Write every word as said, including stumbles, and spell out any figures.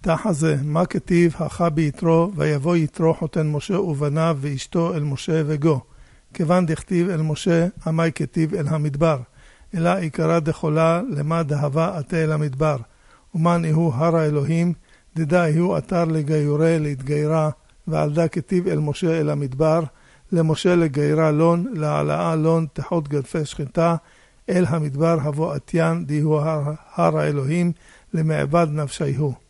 תחזה, מה כתיב, הכה ביתרו, ויבוא יתרו חותן משה ובניו ואשתו אל משה וגו. כיוון דכתיב אל משה, עמי כתיב אל המדבר. אלא עיקרה דחולה, למה דהבה עתה אל המדבר. ומן איהו הר האלוהים, דדה איהו אתר לגיורה להתגיירה, ועל דה כתיב אל משה אל המדבר, למשה לגיירה לון, להעלאה לון, תחות גדפי שחיטה, אל המדבר הבוא עתיין, דיהו הר, הר האלוהים, למעבד נפשייהו.